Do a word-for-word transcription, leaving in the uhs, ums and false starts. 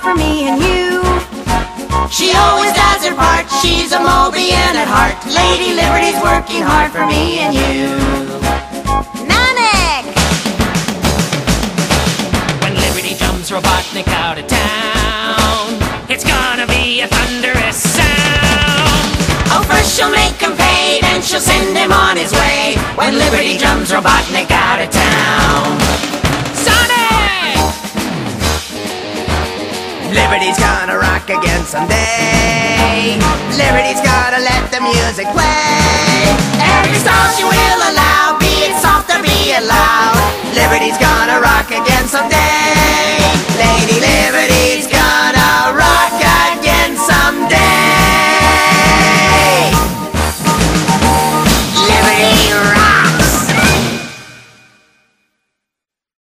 for me and you. She always does her part, she's a Mobian at heart. Lady Liberty's working hard for me and you. Nanak! When Liberty jumps Robotnik out of town, it's gonna be a thunderous sound. Oh, first she'll make him pay, then she'll send him on his way. When Liberty drums Robotnik out of town. Sonic! Liberty's gonna rock again someday. Liberty's gonna let the music play. Every style she will allow, be it soft or be it loud. Liberty's gonna rock again someday. Lady Liberty